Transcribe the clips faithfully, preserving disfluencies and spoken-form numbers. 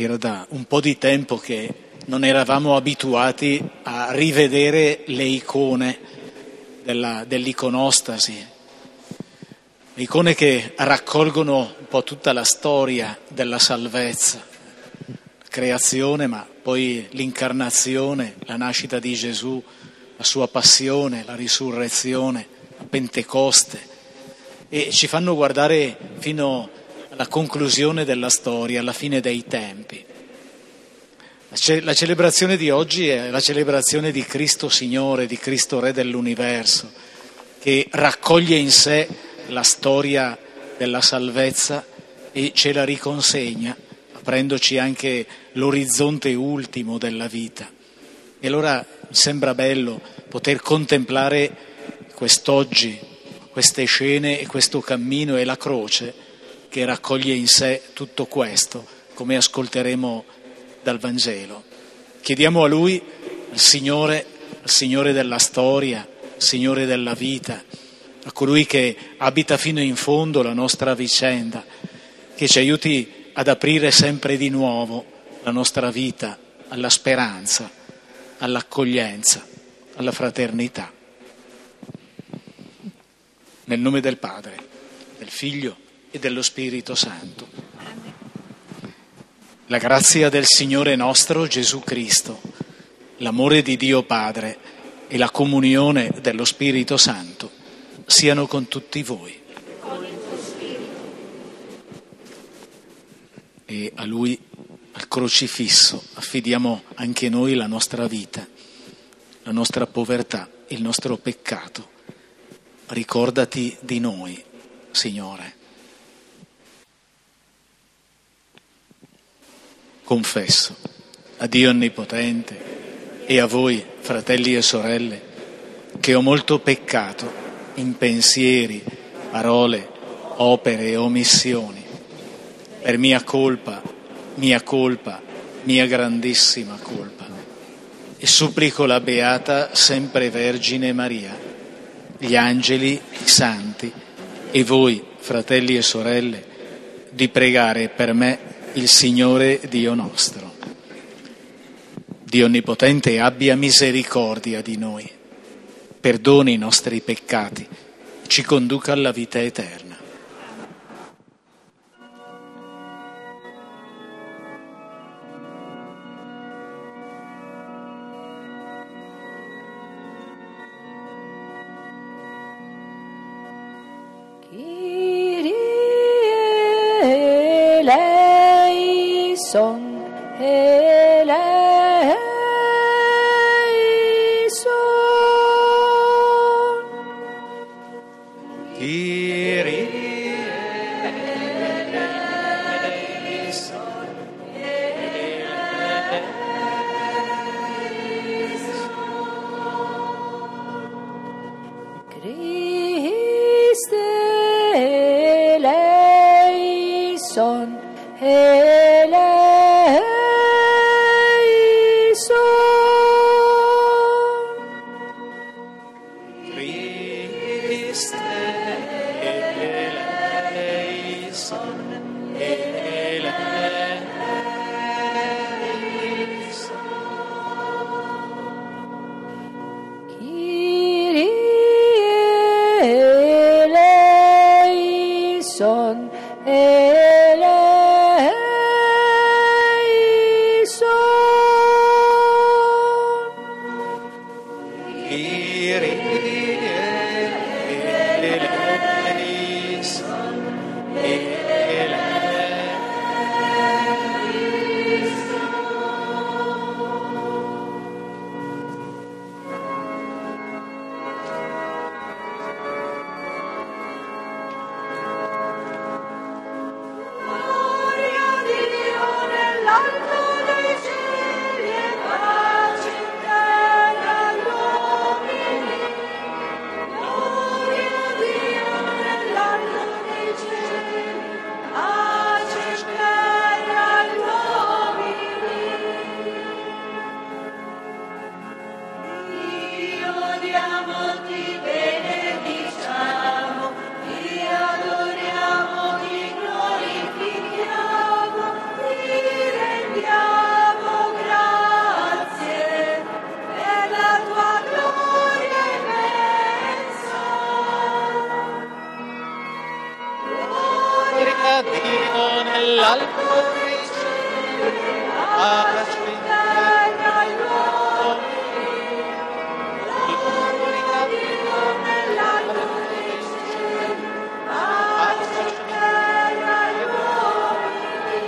Era da un po' di tempo che non eravamo abituati a rivedere le icone della, dell'iconostasi, le icone che raccolgono un po' tutta la storia della salvezza, la creazione, ma poi l'incarnazione, la nascita di Gesù, la sua passione, la risurrezione, la Pentecoste, e ci fanno guardare fino alla conclusione della storia, alla fine dei tempi. La celebrazione di oggi è la celebrazione di Cristo Signore, di Cristo Re dell'universo, che raccoglie in sé la storia della salvezza e ce la riconsegna, aprendoci anche l'orizzonte ultimo della vita. E allora mi sembra bello poter contemplare quest'oggi, queste scene e questo cammino e la croce che raccoglie in sé tutto questo, come ascolteremo dal Vangelo. Chiediamo a Lui, al Signore, al Signore della storia, al Signore della vita, a colui che abita fino in fondo la nostra vicenda, che ci aiuti ad aprire sempre di nuovo la nostra vita alla speranza, all'accoglienza, alla fraternità. Nel nome del Padre, del Figlio e dello Spirito Santo. La grazia del Signore nostro Gesù Cristo, l'amore di Dio Padre e la comunione dello Spirito Santo siano con tutti voi. E a Lui, al crocifisso, affidiamo anche noi la nostra vita, la nostra povertà, il nostro peccato. Ricordati di noi, Signore. Confesso a Dio Onnipotente e a voi, fratelli e sorelle, che ho molto peccato in pensieri, parole, opere e omissioni, per mia colpa, mia colpa, mia grandissima colpa. E supplico la Beata Sempre Vergine Maria, gli angeli, i santi e voi, fratelli e sorelle, di pregare per me il Signore Dio nostro. Dio Onnipotente abbia misericordia di noi, perdoni i nostri peccati, ci conduca alla vita eterna. Son eleison, Kyrie eleison, Christe eleison, Son Ah a Dio nell'alto dei cieli, pace in terra agli uomini. Gloria a Dio nell'alto dei cieli, pace in terra agli uomini.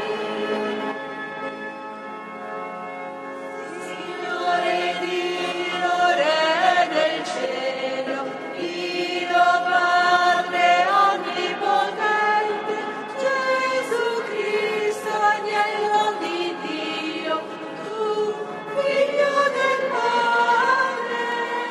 Signore Dio, Re del cielo, Dio Padre onnipotente, Gesù Cristo, agnello di Dio, tu, Figlio del Padre.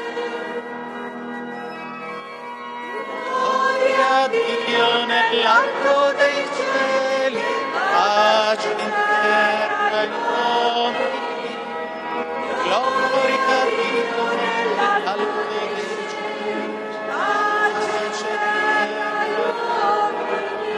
Gloria a Dio nell'alto dei cieli, pace in terra agli uomini. Gloria a Dio nell'alto dei cieli, pace in terra agli uomini.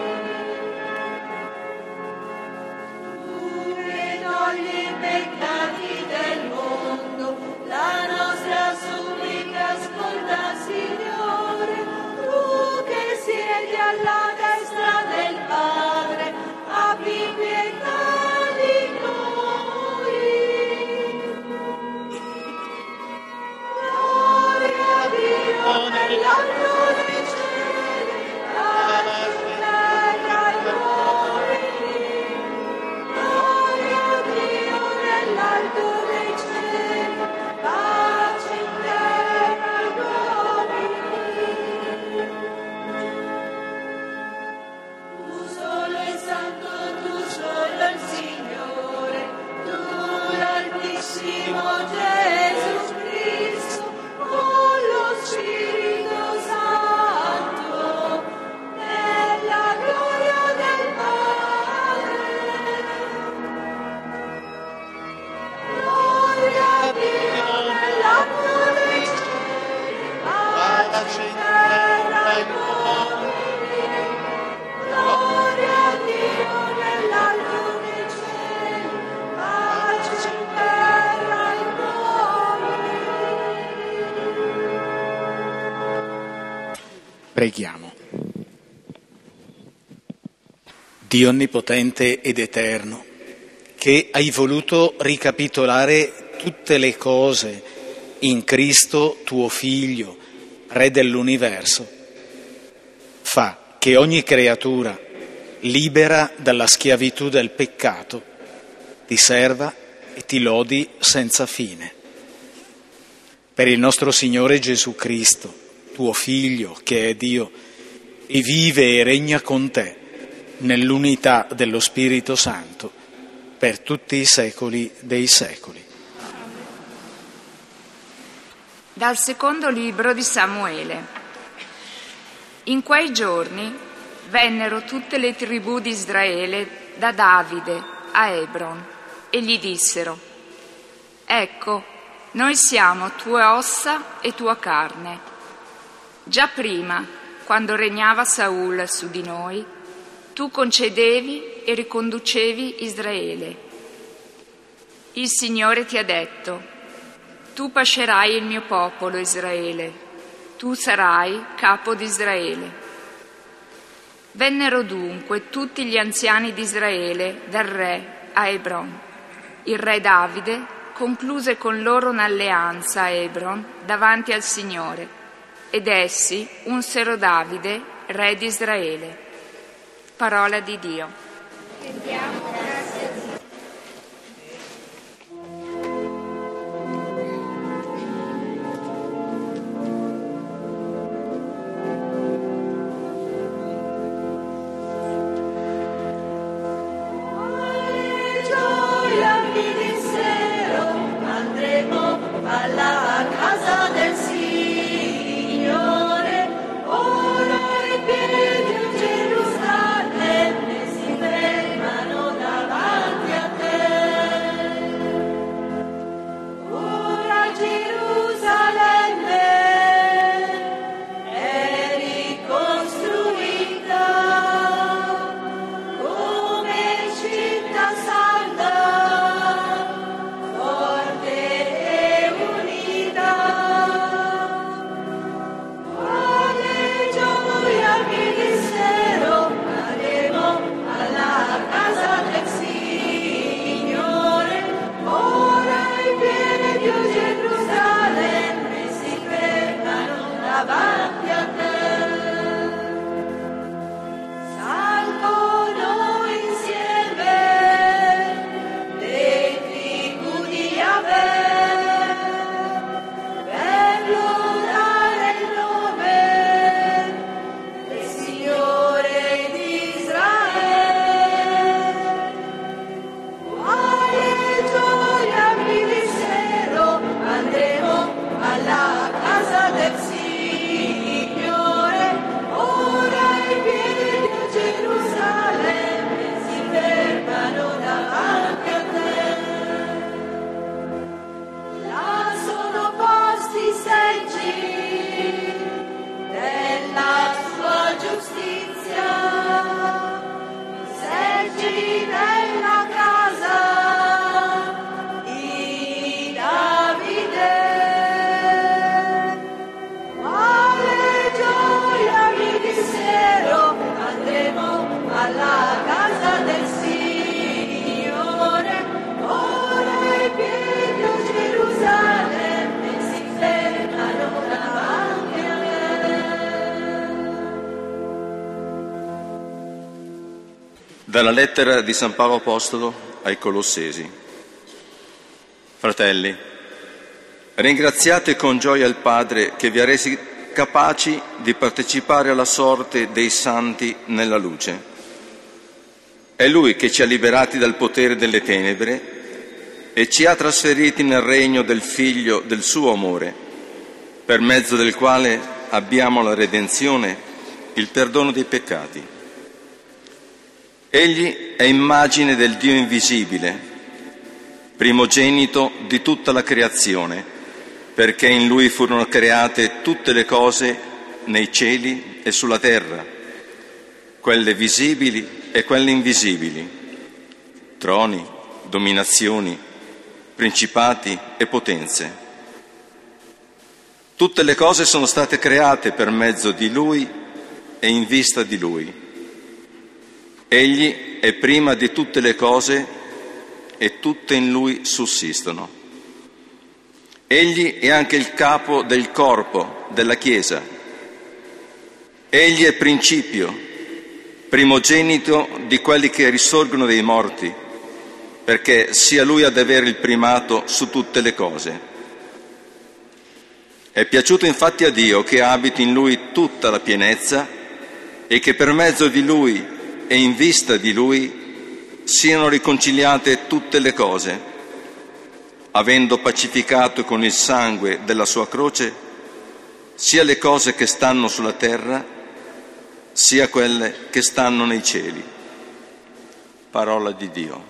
Tu che togli i peccati del mondo, la nostra supplica ascolta, Signore. Tu che siedi alla destra del Padre, abbi pietà di noi. Gloria a Dio nell'alto dei cieli, pace in terra agli uomini. Gloria a Dio nell'alto dei cieli, pace in terra agli uomini. Tu solo il Santo, tu solo il Signore, tu l'Altissimo Gesù Cristo, con lo Spirito Santo, nella gloria del Padre. Gloria a Dio nell'alto dei cieli, pace in terra agli uomini. Gloria a Dio nell'alto dei cieli, pace in terra agli uomini. Preghiamo. Dio onnipotente ed eterno, che hai voluto ricapitolare tutte le cose in Cristo tuo Figlio, Re dell'universo, fa che ogni creatura, libera dalla schiavitù del peccato, ti serva e ti lodi senza fine. Per il nostro Signore Gesù Cristo, tuo Figlio, che è Dio, e vive e regna con te nell'unità dello Spirito Santo, per tutti i secoli dei secoli. Dal secondo libro di Samuele. In quei giorni vennero tutte le tribù di Israele da Davide a Ebron e gli dissero: ecco, noi siamo tue ossa e tua carne. Già prima, quando regnava Saul su di noi, tu concedevi e riconducevi Israele. Il Signore ti ha detto: tu pascerai il mio popolo Israele, tu sarai capo di Israele. Vennero dunque tutti gli anziani di Israele dal re a Ebron. Il re Davide concluse con loro un'alleanza a Ebron davanti al Signore, ed essi unsero Davide, re di Israele. Parola di Dio. Rendiamo grazie a Dio. Gioia mi dissero, andremo alla casa del Signore, ora in piedi a Gerusalemme si fermano da Dalla lettera di San Paolo Apostolo ai Colossesi. Fratelli, ringraziate con gioia il Padre che vi ha resi capaci di partecipare alla sorte dei santi nella luce. È Lui che ci ha liberati dal potere delle tenebre e ci ha trasferiti nel regno del Figlio del suo amore, per mezzo del quale abbiamo la redenzione, il perdono dei peccati. Egli è immagine del Dio invisibile, primogenito di tutta la creazione, perché in Lui furono create tutte le cose nei cieli e sulla terra, quelle visibili e quelle invisibili, troni, dominazioni, principati e potenze. Tutte le cose sono state create per mezzo di Lui e in vista di Lui. Egli è prima di tutte le cose e tutte in Lui sussistono. Egli è anche il capo del corpo, della Chiesa. Egli è principio, primogenito di quelli che risorgono dai morti, perché sia Lui ad avere il primato su tutte le cose. È piaciuto infatti a Dio che abiti in Lui tutta la pienezza e che per mezzo di Lui e in vista di Lui siano riconciliate tutte le cose, avendo pacificato con il sangue della sua croce sia le cose che stanno sulla terra, sia quelle che stanno nei cieli. Parola di Dio.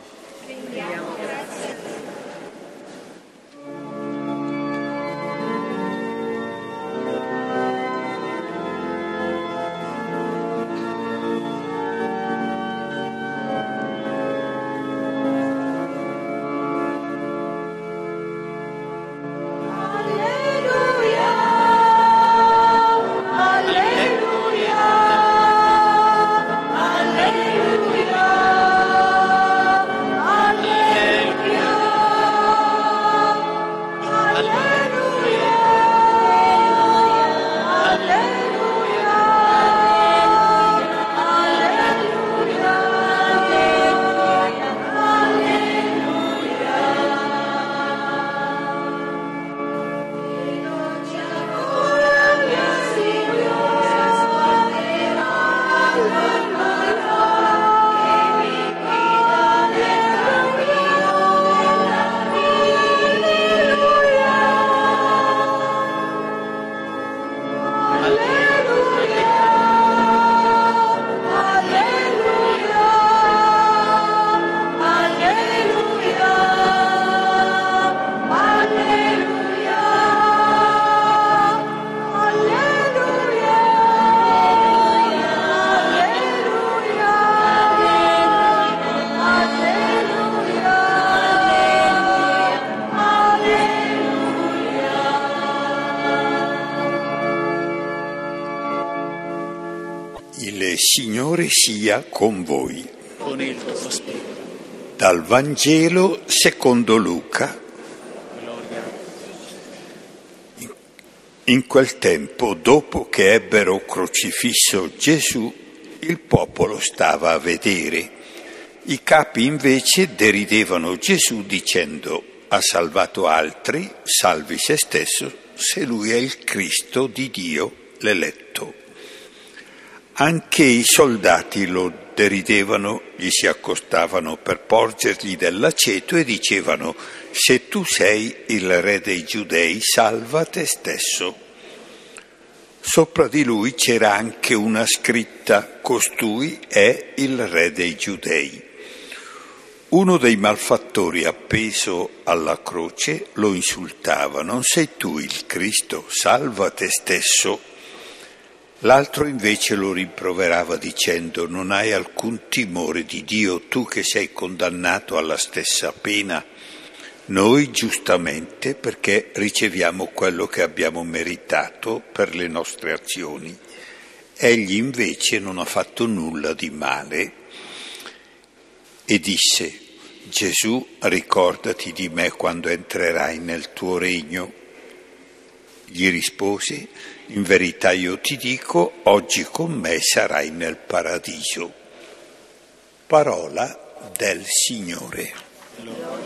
Il Signore sia con voi. Con il tuo spirito. Dal Vangelo secondo Luca. In quel tempo, dopo che ebbero crocifisso Gesù, il popolo stava a vedere. I capi invece deridevano Gesù dicendo: ha salvato altri, salvi se stesso, se lui è il Cristo di Dio, l'eletto. Anche i soldati lo deridevano, gli si accostavano per porgergli dell'aceto e dicevano: se tu sei il re dei Giudei, salva te stesso. Sopra di lui c'era anche una scritta: costui è il re dei Giudei. Uno dei malfattori appeso alla croce lo insultava: non sei tu il Cristo? Salva te stesso. L'altro invece lo rimproverava dicendo: non hai alcun timore di Dio, tu che sei condannato alla stessa pena. Noi giustamente, perché riceviamo quello che abbiamo meritato per le nostre azioni. Egli invece non ha fatto nulla di male. E disse: Gesù, ricordati di me quando entrerai nel tuo regno. Gli rispose: in verità io ti dico, oggi con me sarai nel paradiso. Parola del Signore.